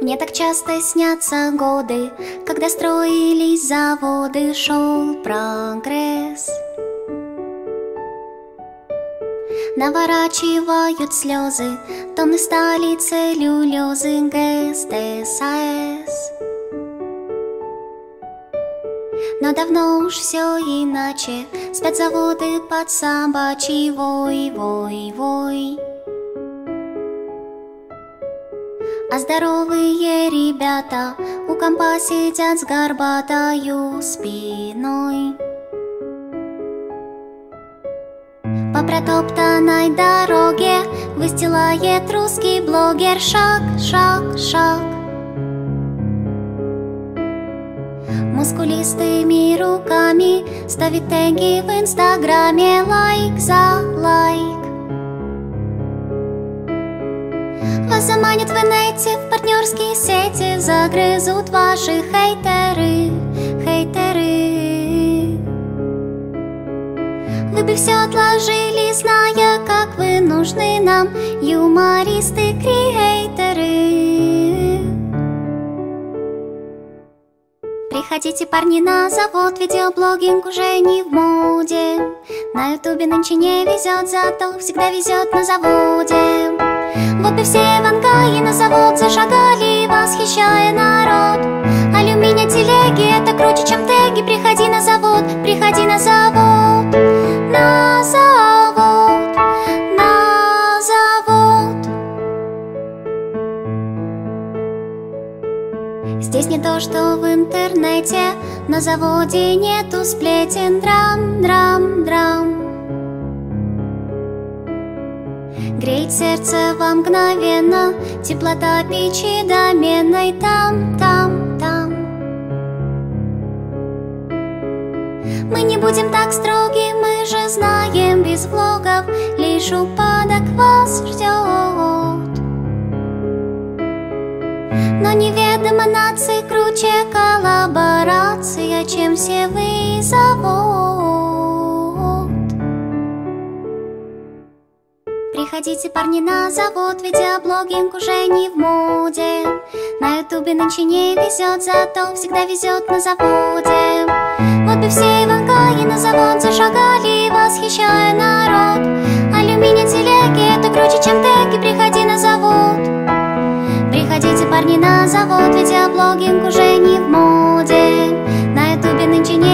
Мне так часто снятся годы, когда строились заводы, шел прогресс. Наворачивают слезы тонны стали целлюлезы ГСТСАС. Но давно уж все иначе, спят заводы под собачий вой, вой, вой. А здоровые ребята у компа сидят с горбатою спиной. По протоптанной дороге выстилает русский блогер шаг, шаг, шаг. Мускулистыми руками ставит теги в инстаграме, лайк за лайк. Вас заманят в инете, в партнерские сети, загрызут ваши хейтеры, хейтеры. Вы бы все отложили, зная, как вы нужны нам, юмористы, креаторы. Приходите, парни, на завод, видеоблогинг уже не в моде. На ютубе нынче не везет, зато всегда везет на заводе. Вот бы все в Ангаи на завод зашагали, восхищая народ. Алюминия телеги — это круче, чем теги. Приходи на завод, приходи на завод. На завод, на завод. Здесь не то, что в интернете, на заводе нету сплетен, драм, драм, драм. Греет сердце вам мгновенно теплота печи доменной там, там, там. Мы не будем так строги, мы же знаем, без влогов лишь упадок вас ждет. Но неведомо нации круче коллаборация, чем все вы завод. Приходите, парни, на завод, видеоблогинг уже не в моде. На ютубе нынче не везет, зато всегда везет на заводе. Вот бы все в Ангаи на завод зашагали, восхищая народ. Алюминия телеги — это круче, чем теги. Приходи на завод. Приходите, парни, на завод, видеоблогинг уже не в моде. На ютубе нынче не